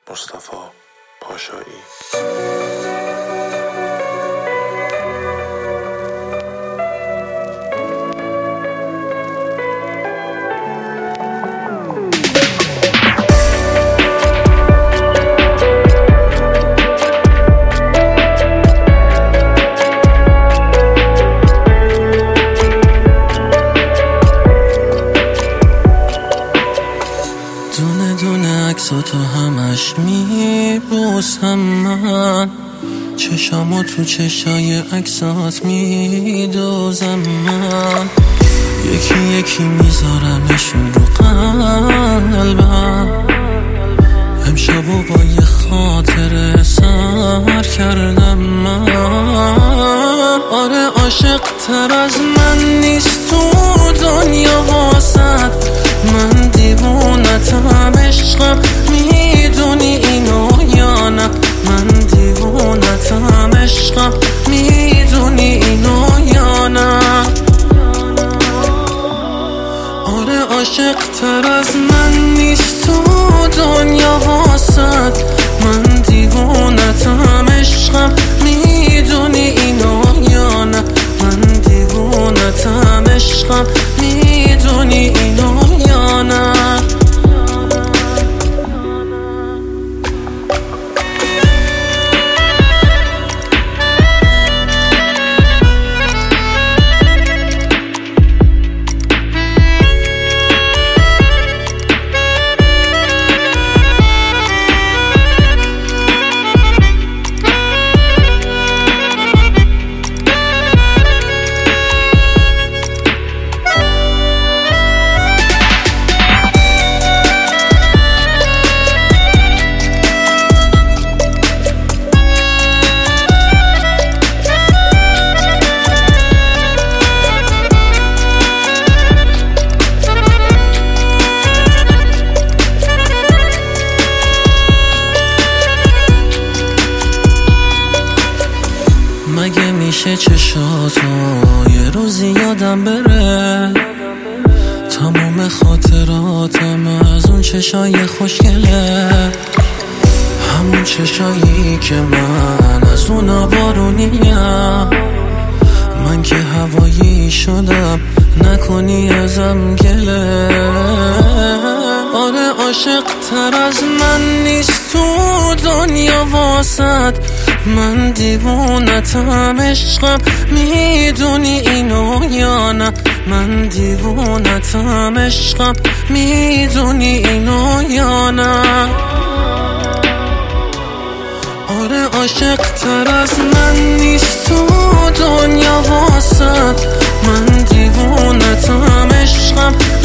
مصطفی پاشایی. دونه عکساتو همش میبوسم من، چشامو تو چشای عکسات میدوزم من، یکی یکی میذارمشون رو قلبم، امشبو با یه خاطره سر کردم من. آره عاشق تر از من نیست تو دنیا واسد، من دیوونتم عشقم، میدونی اینو یا نه؟ من دیوونتم عشقم، میدونی اینو یا نه؟ آره عاشق تر از من نیست تو دنیا واسد، من دیوونتم عشقم، میدونی اینو یا نه؟ من دیوونتم عشقم، میدونی اینو یا نه؟ مگه میشه چشاتو یه روزی یادم بره؟ تمام خاطراتم از اون چشای خوشگله، همون چشایی که من از اونا بارونیم، من که هوایی شدم نکنی ازم گله. آره عاشق تر از من نیست تو دنیا واسد، من دیوونتم عشقم، میدونی اینو یا نه؟ من دیوونتم عشقم، میدونی اینو یا نه؟ آره عاشق تر از من نیست تو دنیا واسد، من دیوونتم عشقم،